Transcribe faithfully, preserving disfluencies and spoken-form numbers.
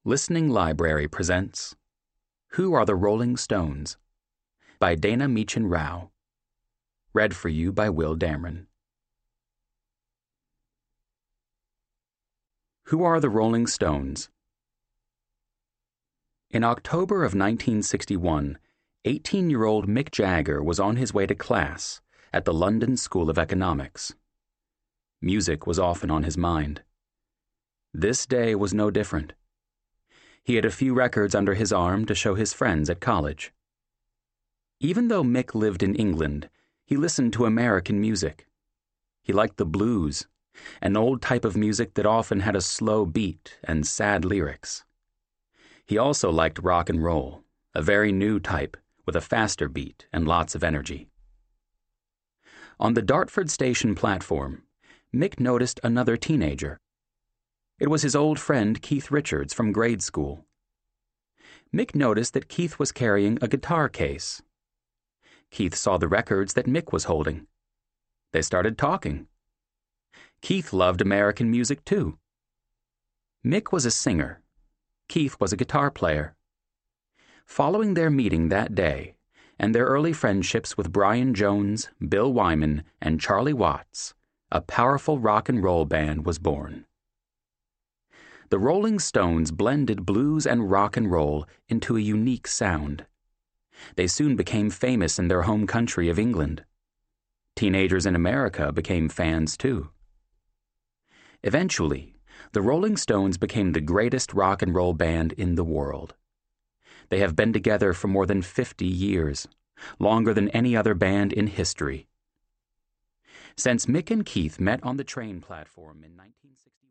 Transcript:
Listening Library presents Who Are the Rolling Stones? By Dana Meechan Rao. Read for you by Will Dameron. Who Are the Rolling Stones? In October of nineteen sixty-one, eighteen-year-old Mick Jagger was on his way to class at the London School of Economics. Music was often on his mind. This day was no different. He had a few records under his arm to show his friends at college. Even though Mick lived in England, he listened to American music. He liked the blues, an old type of music that often had a slow beat and sad lyrics. He also liked rock and roll, a very new type with a faster beat and lots of energy. On the Dartford station platform, Mick noticed another teenager. It was his old friend Keith Richards from grade school. Mick noticed that Keith was carrying a guitar case. Keith saw the records that Mick was holding. They started talking. Keith loved American music too. Mick was a singer. Keith was a guitar player. Following their meeting that day, and their early friendships with Brian Jones, Bill Wyman, and Charlie Watts, a powerful rock and roll band was born. The Rolling Stones blended blues and rock and roll into a unique sound. They soon became famous in their home country of England. Teenagers in America became fans too. Eventually, the Rolling Stones became the greatest rock and roll band in the world. They have been together for more than fifty years, longer than any other band in history. Since Mick and Keith met on the train platform in nineteen sixty.